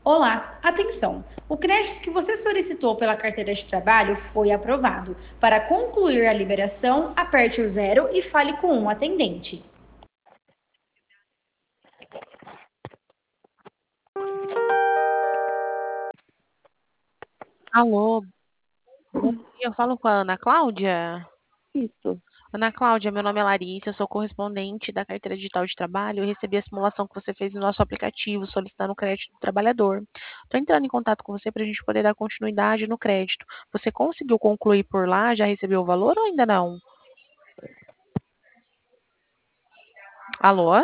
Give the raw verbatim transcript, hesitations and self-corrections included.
Olá, atenção! O crédito que você solicitou pela carteira de trabalho foi aprovado. Para concluir a liberação, aperte o zero e fale com um atendente. Alô, bom dia, eu falo com a Ana Cláudia? Isso. Ana Cláudia, meu nome é Larissa, eu sou correspondente da carteira digital de trabalho. Eu recebi a simulação que você fez no nosso aplicativo solicitando o crédito do trabalhador. Estou entrando em contato com você para a gente poder dar continuidade no crédito. Você conseguiu concluir por lá? Já recebeu o valor ou ainda não? Alô?